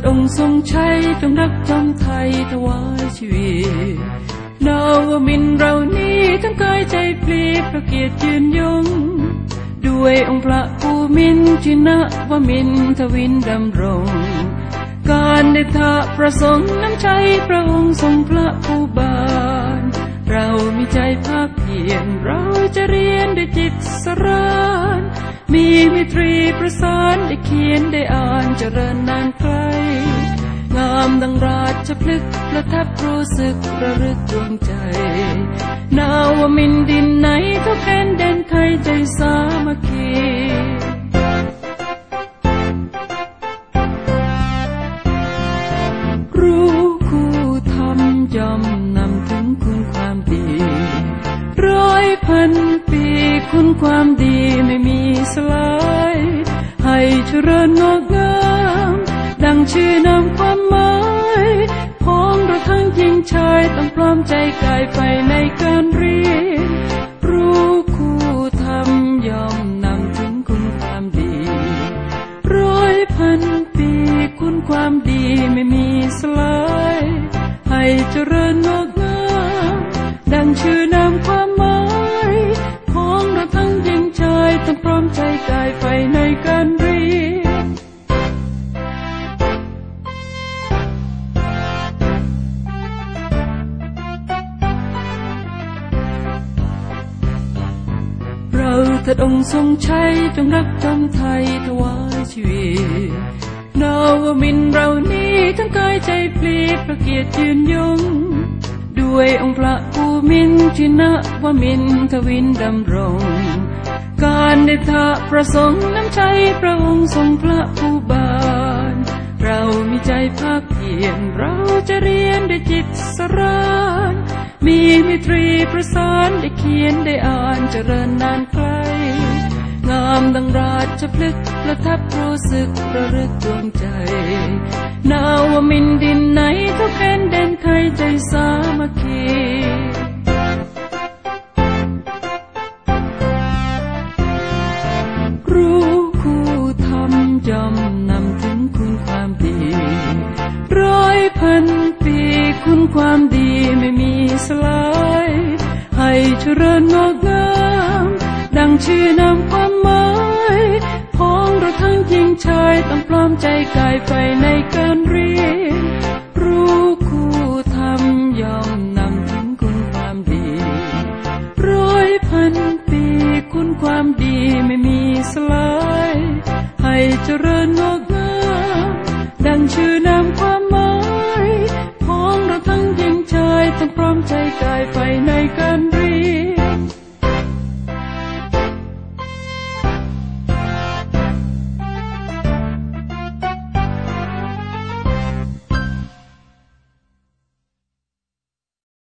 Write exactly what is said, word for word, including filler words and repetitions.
ดองค์ทรงชัยจงรักจอมไทยถวายชีวิตนาวมินเรานี้ทั้งกายใจพลีพระเกียรติยืนยงด้วยองค์พระภูมินทร์จินะวมินทวินดำรงการได้ทะประสงค์น้ำใจพระองค์ทรงพระผู้บานเรามีใจภาคเพียรเราจะเรียนด้วยจิตสรานมีมิตรีประสานได้เขียนได้อ่านเจริญนานไกลงามดังราชพฤกษ์ประทับรู้สึกระลึกดวงใจนาวมินดินไหนทุกแผ่นแดนไทยใจสามัคคีรู้คู่ธรรมยอมนำถึงคุณความดีร้อยพันปีคุณความดีไม่มีสลายให้เจริญงอกงามดังชื่อนามความหมายพ้องเราทั้งหญิงชายต้องพร้อมใจกายไปในการเรียนรู้คู่ธรรมยอมนำถึงคุณความดีร้อยพันปีคุณความดีไม่มีสลายให้เจริญงอกงามดังชื่อนามความหมายพ้องเราทั้งหญิงชายต้องพร้อมใจกายไปในการเรียนเราแต่องค์ทรงชัยจงรักจอมไทยถวายชีวิตนาวมินเรานี้ทั้งกายใจพลีพระเกียรติยืนยงด้วยองค์พระภูมินทร์จินะวมินทวินดำรงการได้ทะประสงค์น้ำใจพระองค์ทรงพระผู้บานเรามีใจภาคเพียรเราจะเรียนด้วยจิตสรานมีมิตรีประสานได้เขียนได้อ่านเจริญนานไกลงามดังราชพฤกษ์ประทับรู้สึกระลึกดวงใจนาวมินดินไหนทุกแผ่นแดนไทยใจสามัคคีรู้คู่ธรรมยอมนำถึงคุณความดีร้อยพันปีคุณความดีไม่มีสลายให้เจริญงอกงามดังชื่อนามความหมายพ้องเราทั้งหญิงชายต้องพร้อมใจกายไปในการเรียนรู้คู่ธรรมยอมนำถึงคุณความดีร้อยพันปีคุณความดีไม่มีสลายให้เจริญงอกงามดังชื่อนามความหมายพ้องเราทั้งหญิงชายต้องพร้อมใจกายไปใน